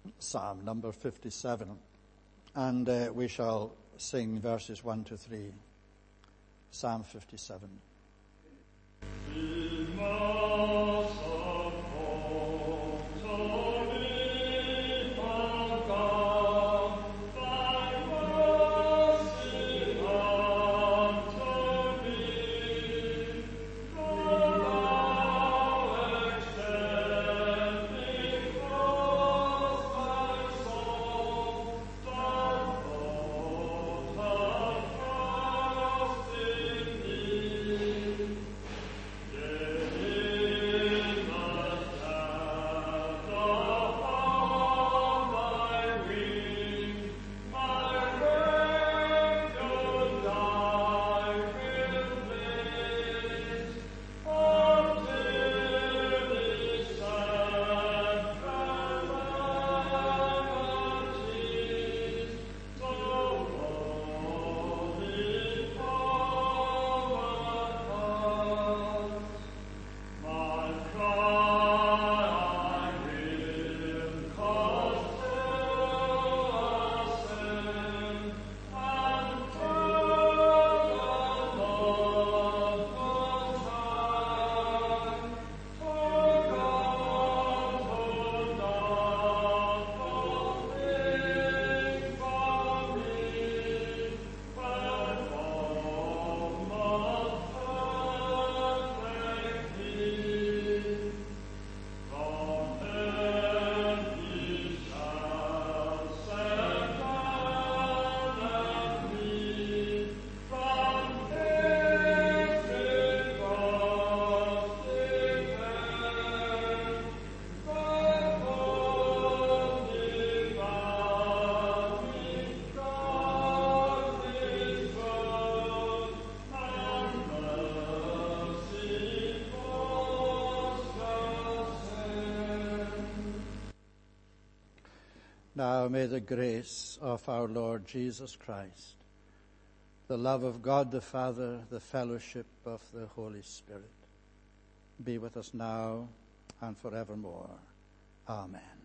Psalm, number 57. And we shall sing verses 1 to 3. Psalm 57. Now may the grace of our Lord Jesus Christ, the love of God the Father, the fellowship of the Holy Spirit be with us now and forevermore. Amen.